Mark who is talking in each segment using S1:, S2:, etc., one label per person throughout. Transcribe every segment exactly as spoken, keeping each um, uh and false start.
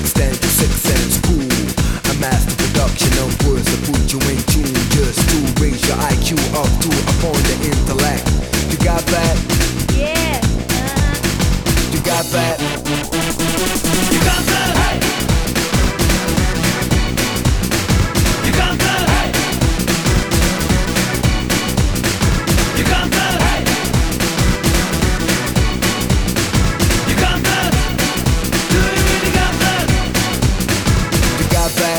S1: extend your sixth sense cool. A master production of words to put you in tune, just to raise your I Q up to upon the intellect. You got that?
S2: Yeah. Uh-huh.
S1: You got that?
S3: You got that? Hey. You got that? Hey. You got that? Hey. You got that? Do you really got that?
S1: You got that?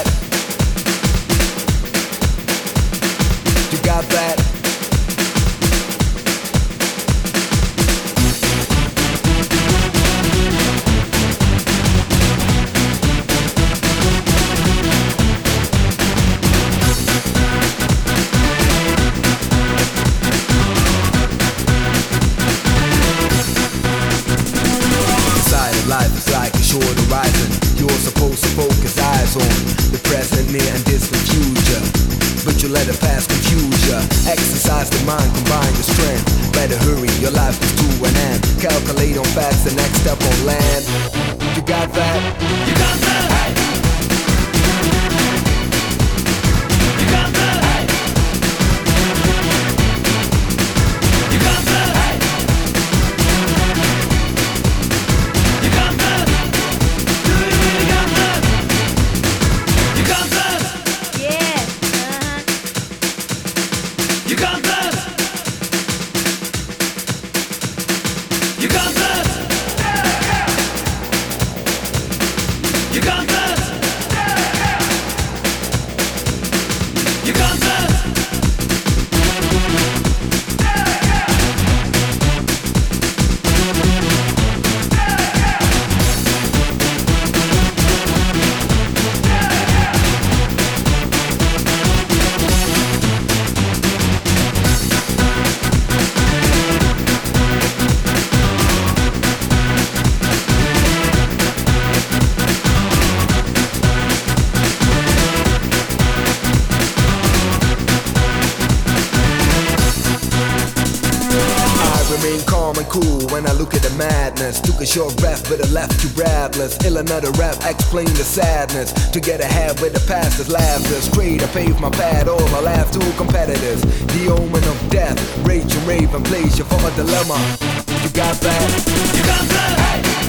S1: You got that? Life is like a short horizon. You're supposed to focus eyes on the present, near and distant future, but you let it pass confuse ya. Exercise the mind, combine your strength. Better hurry, your life is to an end. Calculate on facts, the next step on land. You got that?
S3: You got that? Hey. You got that? Hey. You got that? Hey. You got that? Do you really got that? You got that?
S2: Yeah. Uh-huh.
S3: You got that? You got that? You got that? You got that?
S1: Remain calm and cool when I look at the madness. Took a short breath but I left you breathless. Ill another rap, explain the sadness. To get ahead with the past is laughter. Straight I pave my path, all my laugh to competitors. The omen of death, rage and rave and place you for a dilemma. You got that?
S3: You got that? Hey.